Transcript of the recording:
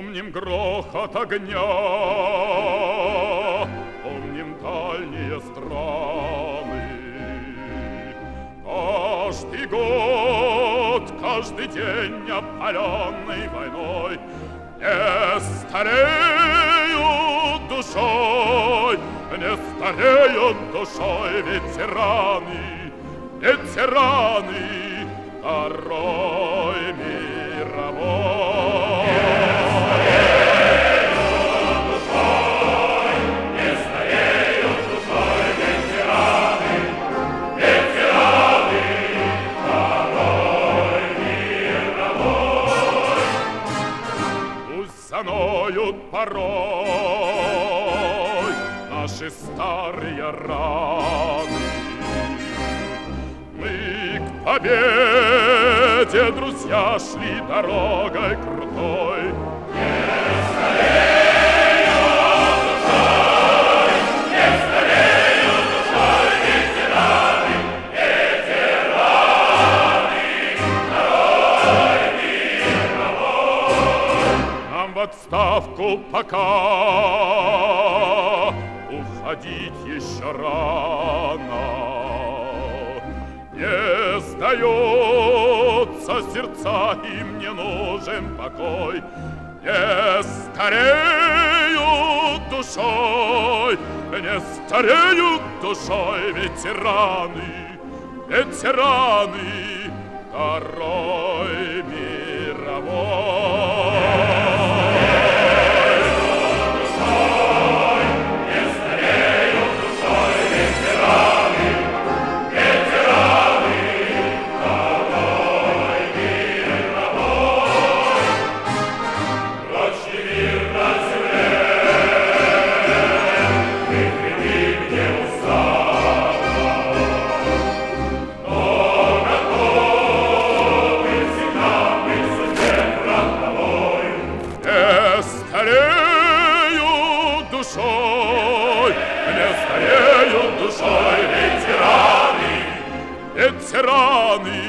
Помним грохот огня, помним дальние страны. Каждый год, каждый день, опаленный войной, не стареют душой, не стареют душой ветераны, ветераны Второй мировой. Заноют порой наши старые раны. Мы к победе, друзья, шли дорогой крутой. Не стареют душой, не стареют душой ветераны, ветераны Второй мировой. Нам в отставку пока уходить еще рано. Не сдается сердца, им не нужен покой. Не стареют душой, не стареют душой ветераны, ветераны Второй мировой. Ветераны